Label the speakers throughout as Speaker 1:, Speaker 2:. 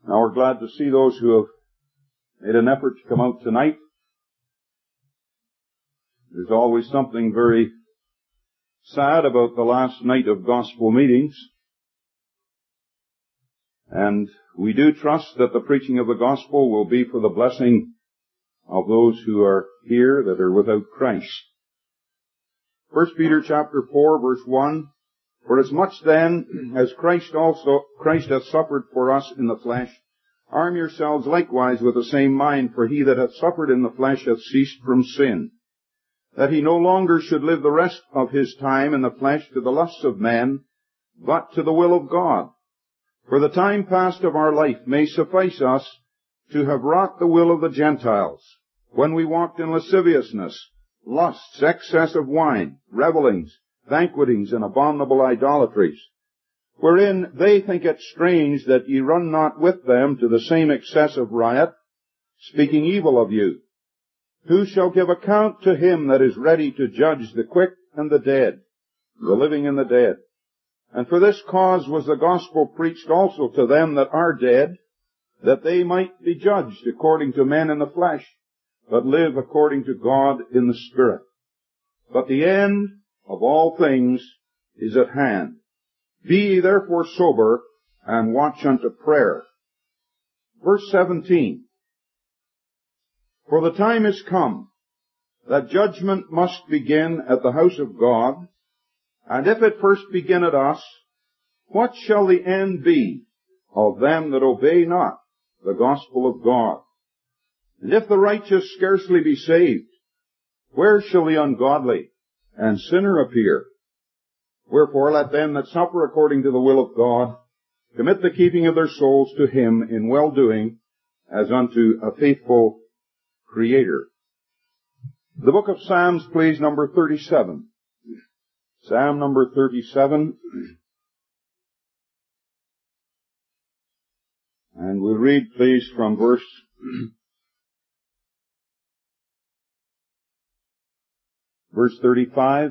Speaker 1: Now we're glad to see those who have made an effort to come out tonight. There's always something very sad about the last night of gospel meetings. And we do trust that the preaching of the gospel will be for the blessing of those who are here that are without Christ. 1 Peter chapter 4 verse 1, For as much then as Christ hath suffered for us in the flesh, arm yourselves likewise with the same mind, for he that hath suffered in the flesh hath ceased from sin, that he no longer should live the rest of his time in the flesh to the lusts of men, but to the will of God. For the time past of our life may suffice us to have wrought the will of the Gentiles, when we walked in lasciviousness, lusts, excess of wine, revellings, banquetings, and abominable idolatries, wherein they think it strange that ye run not with them to the same excess of riot, speaking evil of you. Who shall give account to him that is ready to judge the quick and the dead, the living and the dead? And for this cause was the gospel preached also to them that are dead, that they might be judged according to men in the flesh, but live according to God in the Spirit. But the end of all things is at hand. Be ye therefore sober, and watch unto prayer. Verse 17. For the time is come that judgment must begin at the house of God, and if it first begin at us, what shall the end be of them that obey not the gospel of God? And if the righteous scarcely be saved, where shall the ungodly and sinner appear? Wherefore let them that suffer according to the will of God commit the keeping of their souls to Him in well-doing, as unto a faithful Creator. The book of Psalms, please, number 37. Psalm number 37. And we'll read, please, from verse 35.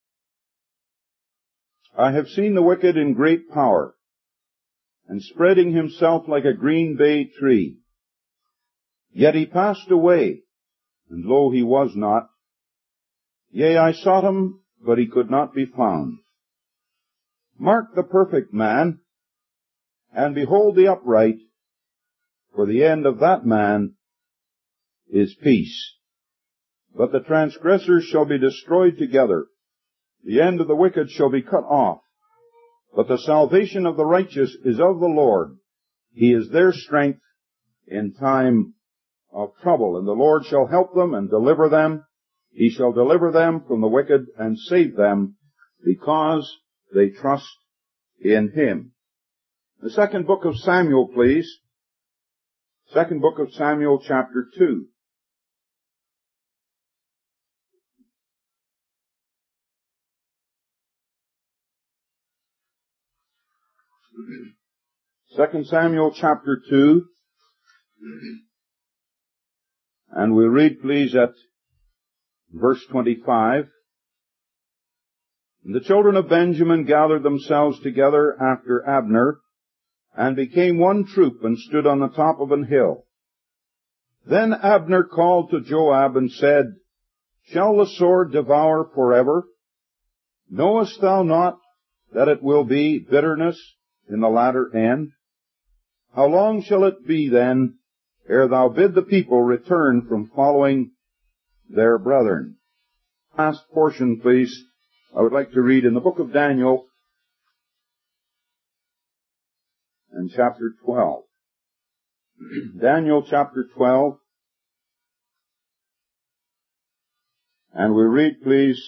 Speaker 1: I have seen the wicked in great power, and spreading himself like a green bay tree. Yet he passed away, and lo, he was not. Yea, I sought him, but he could not be found. Mark the perfect man, and behold the upright, for the end of that man is peace. But the transgressors shall be destroyed together. The end of the wicked shall be cut off. But the salvation of the righteous is of the Lord. He is their strength in time of trouble. And the Lord shall help them and deliver them. He shall deliver them from the wicked and save them, because they trust in Him. The second book of Samuel, please. Second book of Samuel, chapter 2. Second Samuel, chapter 2. And we'll read, please, at verse 25. The children of Benjamin gathered themselves together after Abner, and became one troop, and stood on the top of an hill. Then Abner called to Joab, and said, Shall the sword devour forever? Knowest thou not that it will be bitterness in the latter end? How long shall it be then, ere thou bid the people return from following their brethren? Last portion, please, I would like to read in the book of Daniel, and chapter 12. Daniel chapter 12. And we read, please,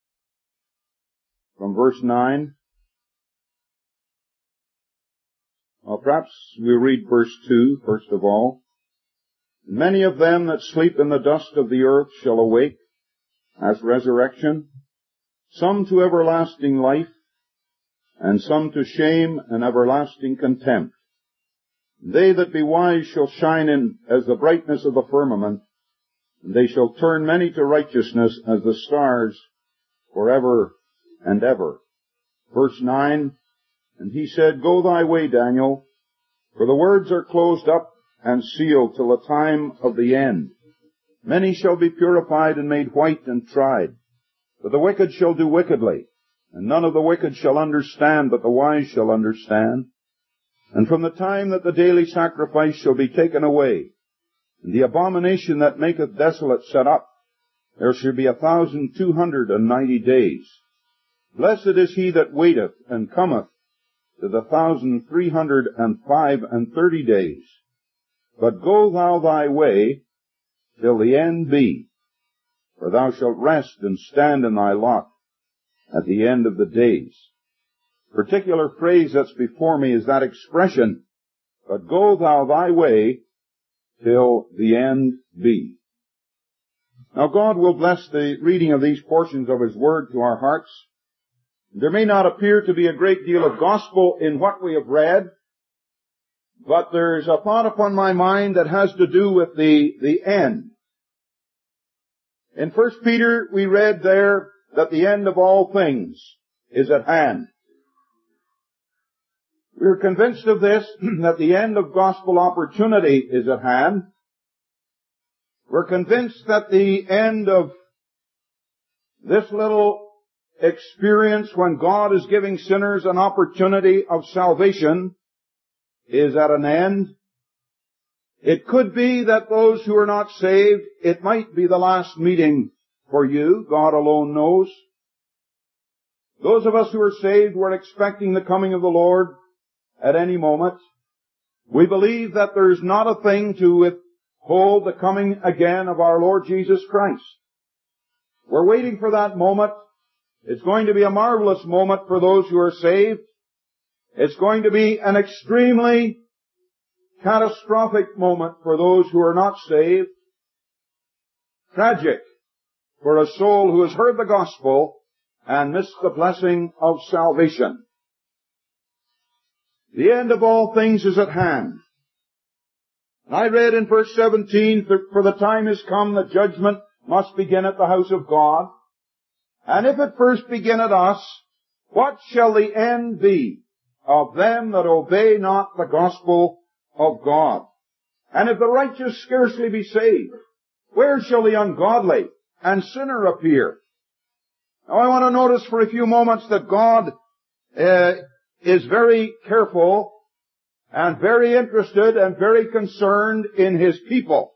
Speaker 1: from verse 9. Well, perhaps we'll read verse 2, first of all. Many of them that sleep in the dust of the earth shall awake as resurrection, some to everlasting life, and some to shame and everlasting contempt. They that be wise shall shine in as the brightness of the firmament, and they shall turn many to righteousness as the stars forever and ever. Verse 9, And he said, Go thy way, Daniel, For the words are closed up and sealed till the time of the end. Many shall be purified and made white and tried. But the wicked shall do wickedly, and none of the wicked shall understand, but the wise shall understand. And from the time that the daily sacrifice shall be taken away, and the abomination that maketh desolate set up, there shall be 1,290 days. Blessed is he that waiteth and cometh to the 1,330 days. But go thou thy way till the end be, for thou shalt rest and stand in thy lot at the end of the days. Particular phrase that's before me is that expression, but go thou thy way till the end be. Now God will bless the reading of these portions of His Word to our hearts. There may not appear to be a great deal of gospel in what we have read, but there's a thought upon my mind that has to do with the end. In 1 Peter we read there that the end of all things is at hand. We're convinced of this, that the end of gospel opportunity is at hand. We're convinced that the end of this little experience when God is giving sinners an opportunity of salvation is at an end. It could be that those who are not saved, it might be the last meeting for you. God alone knows. Those of us who are saved, we're expecting the coming of the Lord at any moment. We believe that there's not a thing to withhold the coming again of our Lord Jesus Christ. We're waiting for that moment. It's going to be a marvelous moment for those who are saved. It's going to be an extremely catastrophic moment for those who are not saved. Tragic for a soul who has heard the gospel and missed the blessing of salvation. The end of all things is at hand. I read in verse 17, for the time is come that judgment must begin at the house of God. And if it first begin at us, what shall the end be of them that obey not the gospel of God? And if the righteous scarcely be saved, where shall the ungodly and sinner appear? Now I want to notice for a few moments that God is very careful and very interested and very concerned in His people.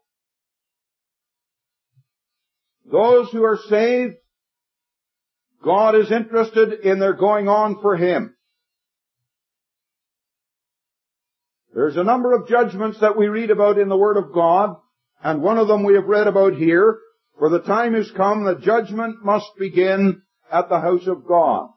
Speaker 1: Those who are saved, God is interested in their going on for Him. There's a number of judgments that we read about in the Word of God, and one of them we have read about here. For the time is come that judgment must begin at the house of God.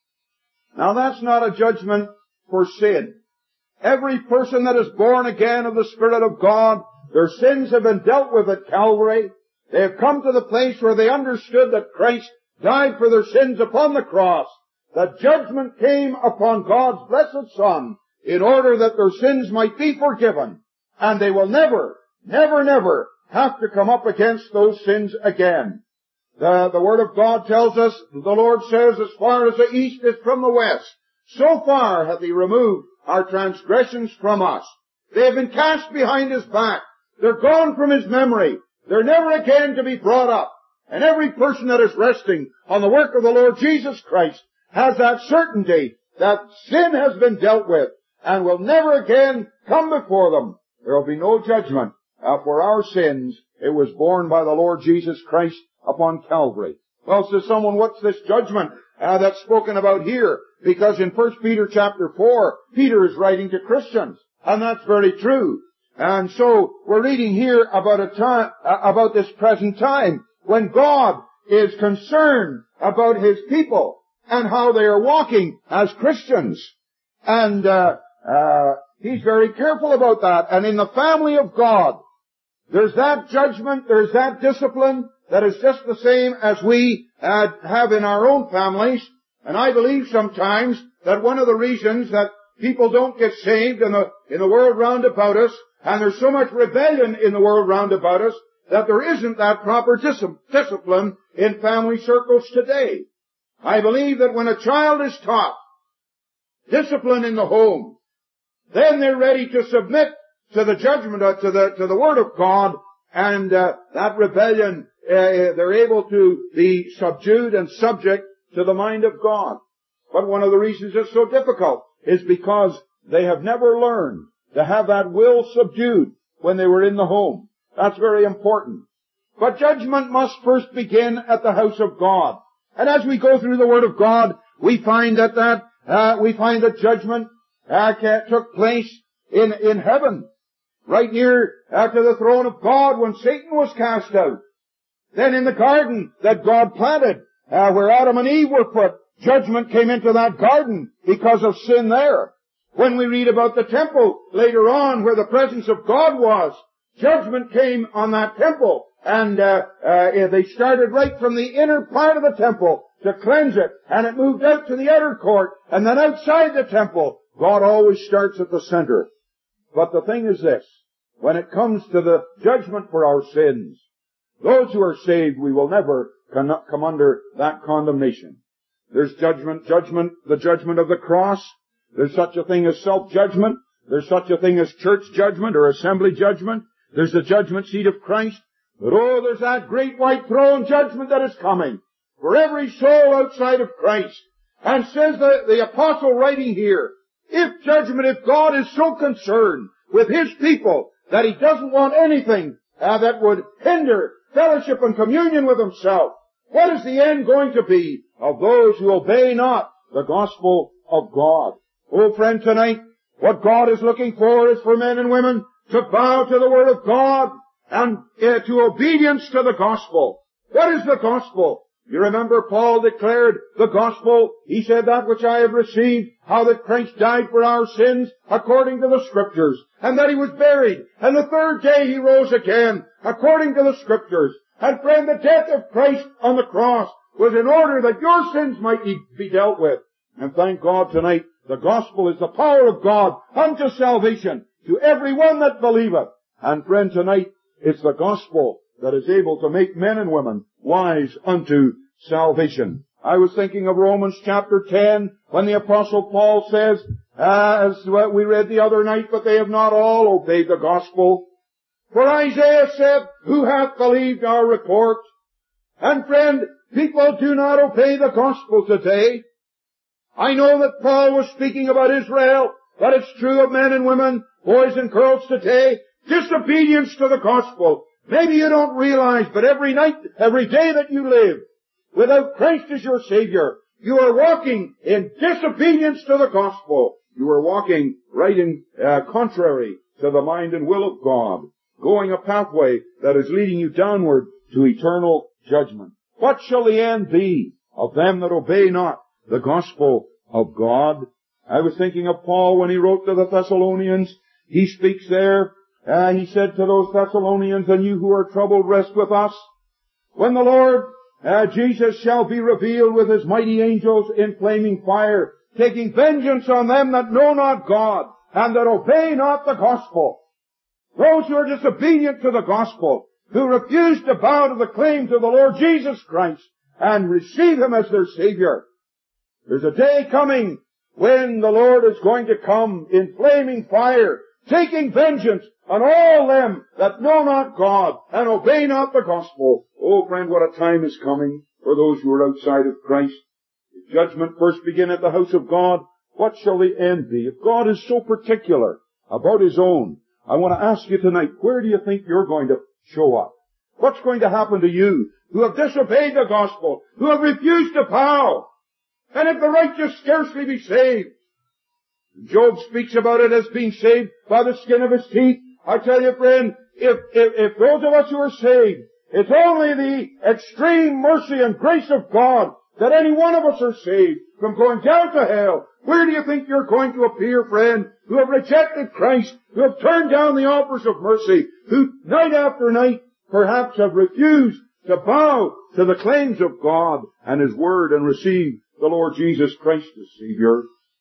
Speaker 1: Now that's not a judgment for sin. Every person that is born again of the Spirit of God, their sins have been dealt with at Calvary. They have come to the place where they understood that Christ died for their sins upon the cross. That judgment came upon God's blessed Son in order that their sins might be forgiven. And they will never, never, never have to come up against those sins again. The Word of God tells us, the Lord says, as far as the east is from the west, so far hath He removed our transgressions from us. They have been cast behind His back. They're gone from His memory. They're never again to be brought up. And every person that is resting on the work of the Lord Jesus Christ has that certainty that sin has been dealt with and will never again come before them. There will be no judgment for our sins. It was borne by the Lord Jesus Christ upon Calvary. Well, says someone, what's this judgment that's spoken about here? Because in 1 Peter chapter 4, Peter is writing to Christians. And that's very true. And so we're reading here about a time, about this present time when God is concerned about His people and how they are walking as Christians. And He's very careful about that. And in the family of God, there's that judgment, there's that discipline that is just the same as we have in our own families. And I believe sometimes that one of the reasons that people don't get saved in the world round about us, and there's so much rebellion in the world round about us, that there isn't that proper discipline in family circles today. I believe that when a child is taught discipline in the home,
Speaker 2: then they're ready to submit to the judgment, to the Word of God, and that rebellion, they're able to be subdued and subject to the mind of God. But one of the reasons it's so difficult is because they have never learned to have that will subdued when they were in the home. That's very important. But judgment must first begin at the house of God. And as we go through the Word of God, we find that judgment took place in heaven, right near to the throne of God when Satan was cast out. Then in the garden that God planted, where Adam and Eve were put, judgment came into that garden because of sin there. When we read about the temple later on where the presence of God was, judgment came on that temple. And they started right from the inner part of the temple to cleanse it. And it moved out to the outer court. And then outside the temple, God always starts at the center. But the thing is this. When it comes to the judgment for our sins, those who are saved, we will never come under that condemnation. There's judgment, the judgment of the cross. There's such a thing as self-judgment. There's such a thing as church judgment or assembly judgment. There's the judgment seat of Christ. But there's that great white throne judgment that is coming for every soul outside of Christ. And says the apostle writing here, if God is so concerned with His people that He doesn't want anything that would hinder fellowship and communion with Himself, what is the end going to be of those who obey not the gospel of God? Oh friend, tonight, what God is looking for is for men and women to bow to the Word of God and to obedience to the gospel. What is the gospel? You remember Paul declared the gospel. He said, that which I have received, how that Christ died for our sins according to the Scriptures, and that He was buried, and the third day He rose again according to the Scriptures. And friend, the death of Christ on the cross was in order that your sins might be dealt with. And thank God tonight, the gospel is the power of God unto salvation to every one that believeth. And friend, tonight, it's the gospel that is able to make men and women wise unto salvation. I was thinking of Romans chapter 10 when the apostle Paul says, as we read the other night, but they have not all obeyed the gospel. For Isaiah said, who hath believed our report? And friend, people do not obey the gospel today. I know that Paul was speaking about Israel, but it's true of men and women, boys and girls today. Disobedience to the gospel. Maybe you don't realize, but every night, every day that you live, without Christ as your Savior, you are walking in disobedience to the gospel. You are walking right in contrary to the mind and will of God, going a pathway that is leading you downward to eternal judgment. What shall the end be of them that obey not the gospel of God? I was thinking of Paul when he wrote to the Thessalonians. He speaks there, he said to those Thessalonians, and you who are troubled, rest with us. When the Lord Jesus shall be revealed with His mighty angels in flaming fire, taking vengeance on them that know not God, and that obey not the gospel. Those who are disobedient to the gospel, who refuse to bow to the claims of the Lord Jesus Christ, and receive Him as their Savior. There's a day coming when the Lord is going to come in flaming fire, taking vengeance on all them that know not God and obey not the gospel. Oh friend, what a time is coming for those who are outside of Christ. If judgment first begin at the house of God, what shall the end be? If God is so particular about His own, I want to ask you tonight, where do you think you're going to show up? What's going to happen to you who have disobeyed the gospel, who have refused to bow? And if the righteous scarcely be saved. Job speaks about it as being saved by the skin of his teeth. I tell you, friend, if those of us who are saved, it's only the extreme mercy and grace of God that any one of us are saved from going down to hell. Where do you think you're going to appear, friend, who have rejected Christ, who have turned down the offers of mercy, who night after night perhaps have refused to bow to the claims of God and His Word and receive the Lord Jesus Christ as Savior?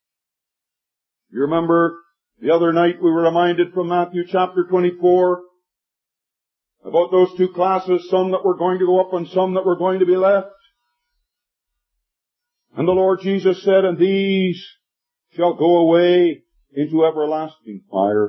Speaker 2: You remember the other night we were reminded from Matthew chapter 24 about those two classes, some that were going to go up and some that were going to be left. And the Lord Jesus said, and these shall go away
Speaker 1: into everlasting fire,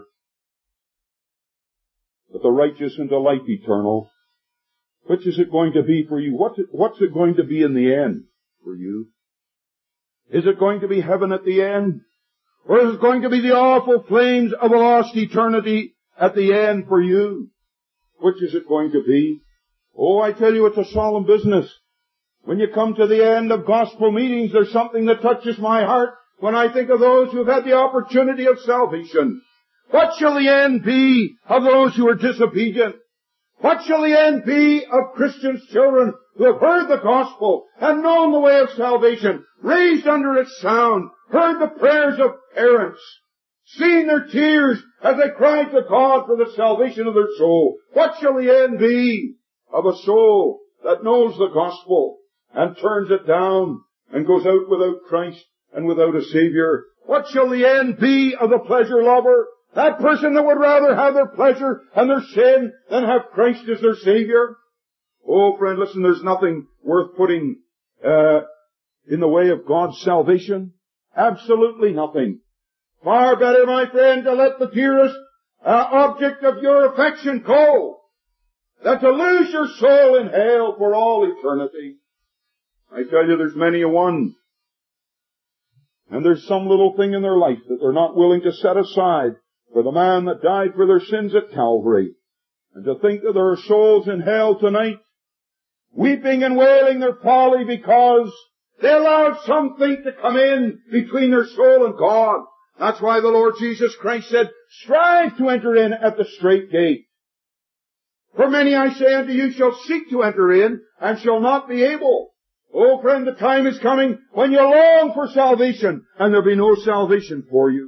Speaker 1: but the righteous into life eternal. Which is it going to be for you? What's it going to be in the end for you? Is it going to be heaven at the end? Or is it going to be the awful flames of a lost eternity at the end for you? Which is it going to be? Oh, I tell you, it's a solemn business. When you come to the end of gospel meetings, there's something that touches my heart when I think of those who have had the opportunity of salvation. What shall the end be of those who are disobedient? What shall the end be of Christians' children who have heard the gospel and known the way of salvation, raised under its sound, heard the prayers of parents, seen their tears as they cried to God for the salvation of their soul? What shall the end be of a soul that knows the gospel and turns it down and goes out without Christ and without a Savior? What shall the end be of the pleasure lover? That person that would rather have their pleasure and their sin than have Christ as their Savior? Oh, friend, listen, there's nothing worth putting in the way of God's salvation. Absolutely nothing. Far better, my friend, to let the dearest object of your affection go than to lose your soul in hell for all eternity. I tell you, there's many a one, and there's some little thing in their life that they're not willing to set aside for the man that died for their sins at Calvary. And to think that there are souls in hell tonight, weeping and wailing their folly because they allowed something to come in between their soul and God. That's why the Lord Jesus Christ said, strive to enter in at the strait gate. For many, I say unto you, shall seek to enter in and shall not be able. Oh, friend, the time is coming when you long for salvation and there'll be no salvation for you.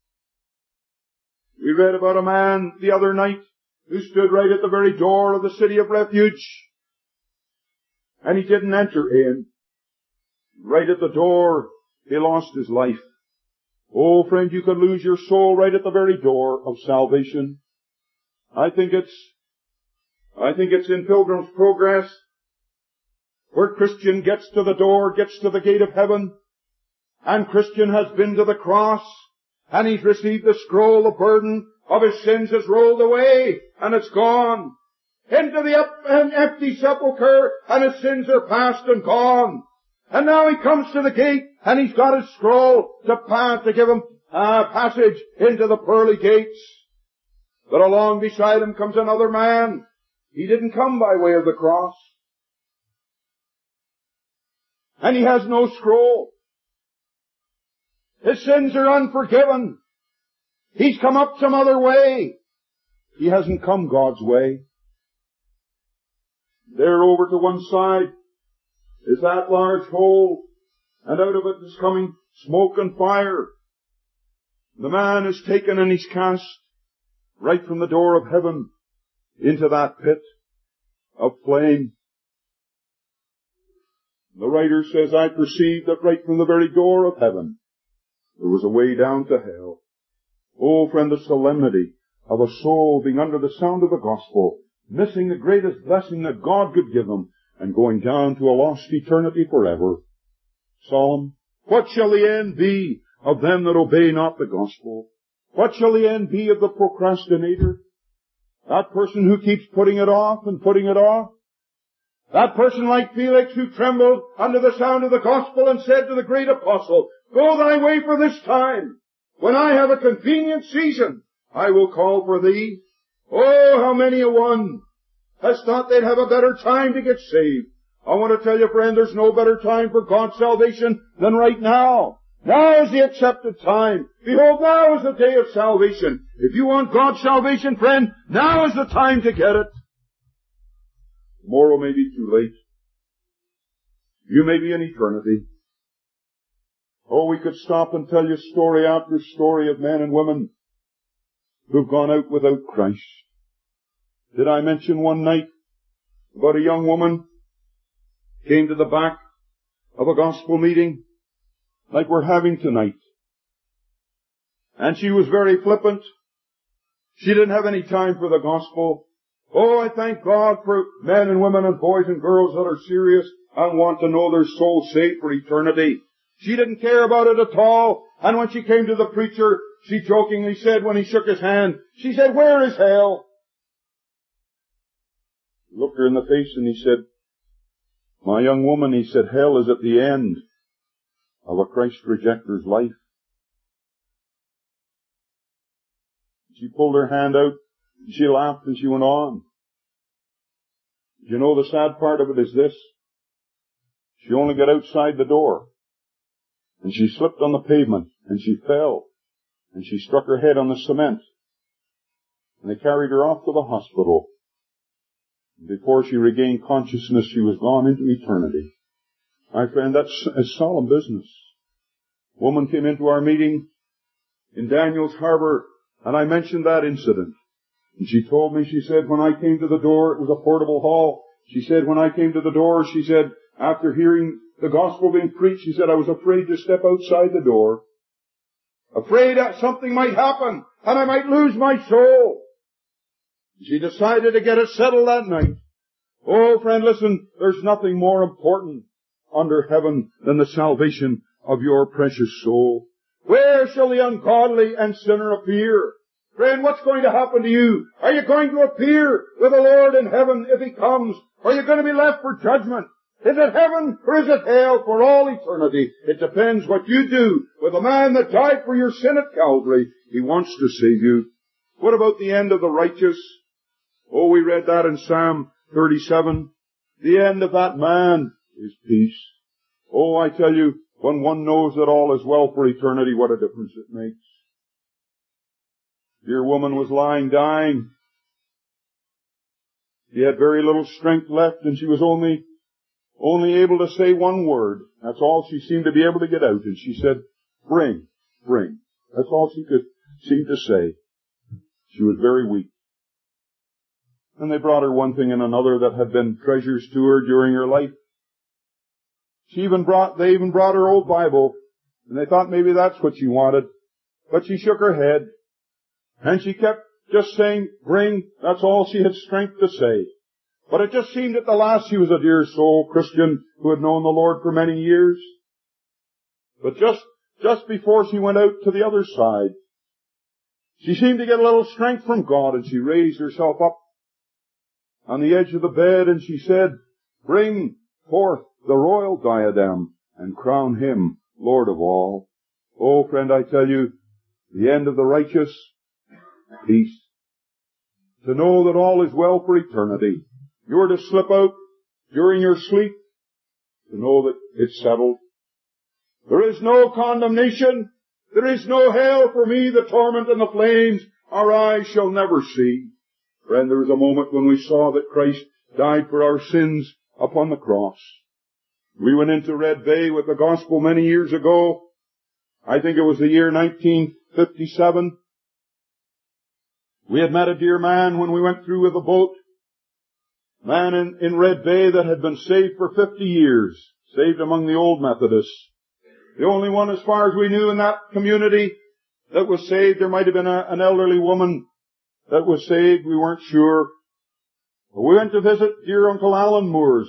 Speaker 1: We read about a man the other night who stood right at the very door of the city of refuge, and he didn't enter in. Right at the door, he lost his life. Oh, friend, you could lose your soul right at the very door of salvation. I think it's in Pilgrim's Progress, where Christian gets to the door, gets to the gate of heaven, and Christian has been to the cross, and he's received the scroll. The burden of his sins is rolled away, and it's gone into the empty sepulchre, and his sins are past and gone. And now he comes to the gate, and he's got his scroll to give him passage into the pearly gates. But along beside him comes another man. He didn't come by way of the cross, and he has no scroll. His sins are unforgiven. He's come up some other way. He hasn't come God's way. There over to one side is that large hole, and out of it is coming smoke and fire. The man is taken and he's cast right from the door of heaven into that pit of flame. The writer says, I perceived that right from the very door of heaven there was a way down to hell. Oh, friend, the solemnity of a soul being under the sound of the gospel, missing the greatest blessing that God could give them, and going down to a lost eternity forever. Solemn. What shall the end be of them that obey not the gospel? What shall the end be of the procrastinator? That person who keeps putting it off and putting it off? That person like Felix who trembled under the sound of the gospel and said to the great apostle, go thy way for this time. When I have a convenient season, I will call for thee. Oh, how many a one has thought they'd have a better time to get saved. I want to tell you, friend, there's no better time for God's salvation than right now. Now is the accepted time. Behold, now is the day of salvation. If you want God's salvation, friend, now is the time to get it. Tomorrow may be too late. You may be in eternity. Oh, we could stop and tell you story after story of men and women who've gone out without Christ. Did I mention one night about a young woman came to the back of a gospel meeting like we're having tonight, and she was very flippant. She didn't have any time for the gospel. Oh, I thank God for men and women and boys and girls that are serious and want to know their soul saved for eternity. She didn't care about it at all, and when she came to the preacher,
Speaker 2: she jokingly said when he shook his hand, she said, "Where is hell?"
Speaker 1: He looked her in the face and he said, "My young woman," he said, "hell is at the end of a Christ rejecter's life." She pulled her hand out, and she laughed and she went on. You know, the sad part of it is this. She only got outside the door, and she slipped on the pavement, and she fell, and she struck her head on the cement, and they carried her off to the hospital. Before she regained consciousness, she was gone into eternity. My friend, that's a solemn business. A woman came into our meeting in Daniels Harbor, and I mentioned that incident. And she told me, she said, when I came to the door, it was a portable hall. She said, when I came to the door, she said, after hearing the gospel being preached, she said, I was afraid to step outside the door. Afraid that something might happen, and I might lose my soul. She decided to get it settled that night. Oh, friend, listen, there's nothing more important under heaven than the salvation of your precious soul. Where shall the ungodly and sinner appear? Friend, what's going to happen to you? Are you going to appear with the Lord in heaven if He comes? Or are you going to be left for judgment? Is it heaven or is it hell for all eternity? It depends what you do with the man that died for your sin at Calvary. He wants to save you. What about the end of the righteous? Oh, we read that in Psalm 37. The end of that man is peace. Oh, I tell you, when one knows that all is well for eternity, what a difference it makes. Dear woman was lying dying. She had very little strength left, and she was only able to say one word. That's all she seemed to be able to get out. And she said, bring. That's all she could seem to say. She was very weak. And they brought her one thing and another that had been treasures to her during her life. They even brought her old Bible, and they thought maybe that's what she wanted. But she shook her head, and she kept just saying, bring. That's all she had strength to say. But it just seemed at the last she was a dear soul, Christian, who had known the Lord for many years. But just before she went out to the other side, she seemed to get a little strength from God, and she raised herself up on the edge of the bed, and she said, bring forth the royal diadem and crown Him Lord of all. Oh, friend, I tell you, the end of the righteous, peace. To know that all is well for eternity. You're to slip out during your sleep, to know that it's settled. There is no condemnation. There is no hell for me. The torment and the flames our eyes shall never see. Friend, there was a moment when we saw that Christ died for our sins upon the cross. We went into Red Bay with the gospel many years ago. I think it was the year 1957. We had met a dear man when we went through with the boat. A man in Red Bay that had been saved for 50 years. Saved among the old Methodists. The only one, as far as we knew, in that community that was saved. There might have been an elderly woman that was saved. We weren't sure. But we went to visit dear Uncle Alan Moores.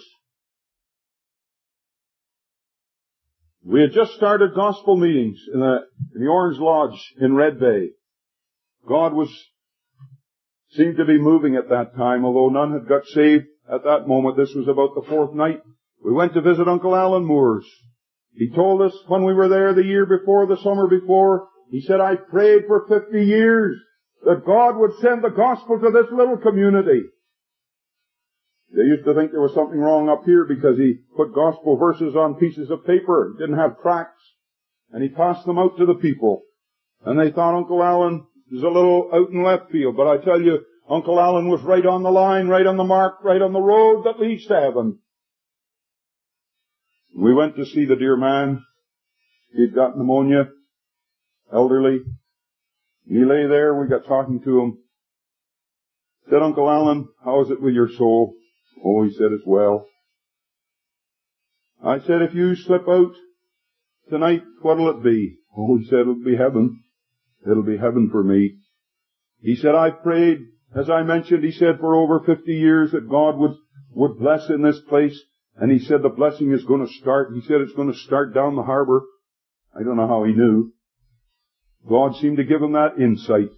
Speaker 1: We had just started gospel meetings in the Orange Lodge in Red Bay. God seemed to be moving at that time, although none had got saved at that moment. This was about the fourth night. We went to visit Uncle Alan Moores. He told us when we were there the summer before, he said, I prayed for 50 years that God would send the gospel to this little community. They used to think there was something wrong up here because he put gospel verses on pieces of paper, didn't have tracts, and he passed them out to the people. And they thought Uncle Alan was a little out in left field, but I tell you, Uncle Alan was right on the line, right on the mark, right on the road that leads to heaven. We went to see the dear man. He'd got pneumonia, elderly. He lay there, we got talking to him. Said, Uncle Alan, how is it with your soul? Oh, he said, it's well. I said, if you slip out tonight, what'll it be? Oh, he said, it'll be heaven. It'll be heaven for me. He said, I prayed, as I mentioned, he said, for over 50 years that God would bless in this place. And he said the blessing is going to start. He said it's going to start down the harbor. I don't know how he knew. God seemed to give him that insight.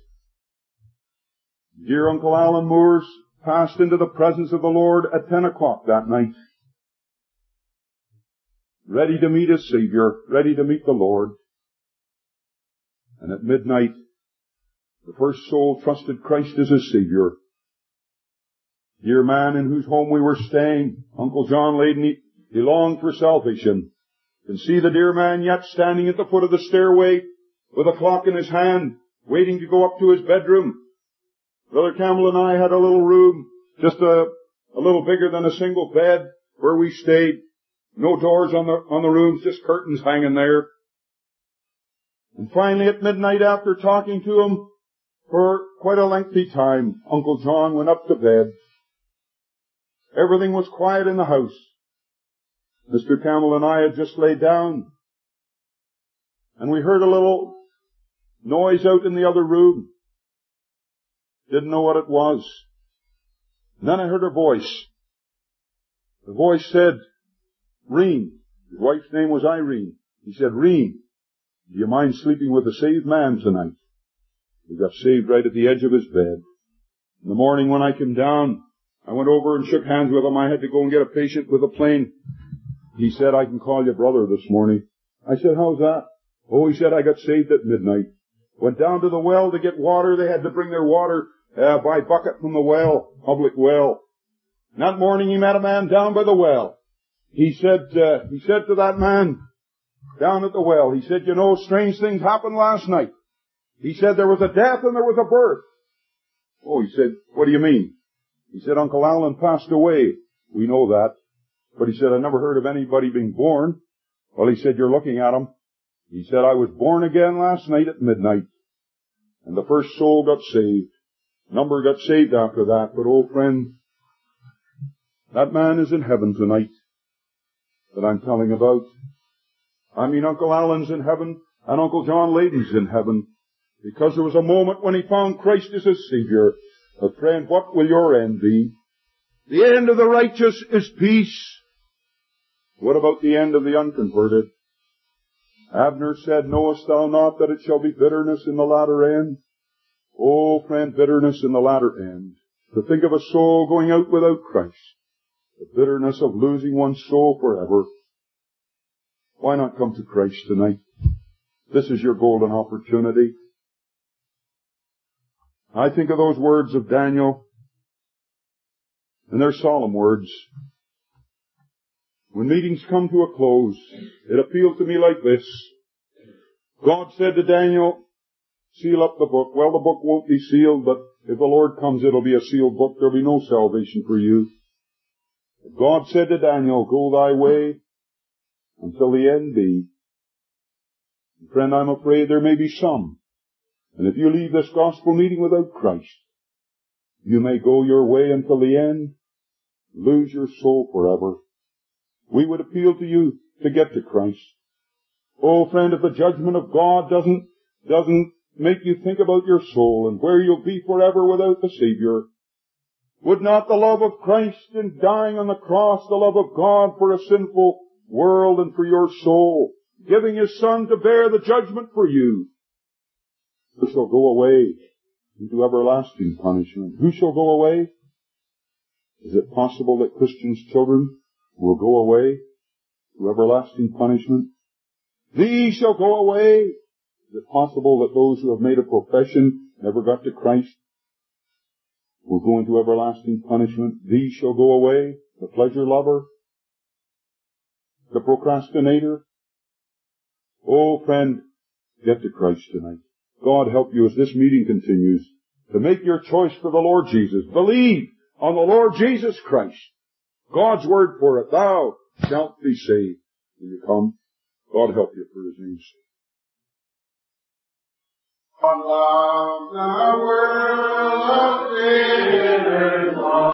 Speaker 1: Dear Uncle Alan Moores passed into the presence of the Lord at 10 o'clock that night. Ready to meet his Savior, ready to meet the Lord. And at midnight, the first soul trusted Christ as his Savior. Dear man in whose home we were staying, Uncle John Layden, he longed for salvation. You can see the dear man yet standing at the foot of the stairway with a clock in his hand, waiting to go up to his bedroom. Brother Campbell and I had a little room, just a little bigger than a single bed, where we stayed. No doors on the rooms, just curtains hanging there. And finally at midnight, after talking to him for quite a lengthy time, Uncle John went up to bed. Everything was quiet in the house. Mr. Campbell and I had just laid down, and we heard a little noise out in the other room. Didn't know what it was. And then I heard a voice. The voice said, "Reen." His wife's name was Irene. He said, "Reen, do you mind sleeping with a saved man tonight?" He got saved right at the edge of his bed. In the morning when I came down, I went over and shook hands with him. I had to go and get a patient with a plane. He said, "I can call you brother this morning." I said, "How's that?" "Oh," he said, "I got saved at midnight. Went down to the well to get water. They had to bring their water by bucket from the well, public well. And that morning he met a man down by the well. He said to that man down at the well, he said, "You know, strange things happened last night." He said, "There was a death and there was a birth." Oh, he said, "What do you mean?" He said, "Uncle Alan passed away." "We know that." But he said, "I never heard of anybody being born." Well, he said, "You're looking at him." He said, "I was born again last night at midnight." And the first soul got saved. Number got saved after that. But, oh friend, that man is in heaven tonight that I'm telling about. I mean, Uncle Alan's in heaven and Uncle John Layden's in heaven, because there was a moment when he found Christ as his Savior. But friend, what will your end be? The end of the righteous is peace. What about the end of the unconverted? Abner said, "Knowest thou not that it shall be bitterness in the latter end?" Oh, friend, bitterness in the latter end. To think of a soul going out without Christ. The bitterness of losing one's soul forever. Why not come to Christ tonight? This is your golden opportunity. I think of those words of Daniel, and they're solemn words. When meetings come to a close, it appeals to me like this. God said to Daniel, "Seal up the book." Well, the book won't be sealed, but if the Lord comes, it'll be a sealed book. There'll be no salvation for you. God said to Daniel, "Go thy way until the end be." And friend, I'm afraid there may be some. And if you leave this gospel meeting without Christ, you may go your way until the end, lose your soul forever. We would appeal to you to get to Christ. Oh friend, if the judgment of God doesn't make you think about your soul and where you'll be forever without the Savior, would not the love of Christ in dying on the cross, the love of God for a sinful world and for your soul, giving His Son to bear the judgment for you, who shall go away into everlasting punishment? Who shall go away? Is it possible that Christians' children will go away to everlasting punishment? These shall go away. Is it possible that those who have made a profession, never got to Christ, will go into everlasting punishment? These shall go away. The pleasure lover, the procrastinator. Oh friend, get to Christ tonight. God help you as this meeting continues to make your choice for the Lord Jesus. Believe on the Lord Jesus Christ. God's word for it. Thou shalt be saved. Will you come? God help you for His name's sake.
Speaker 3: God love the world of sinners.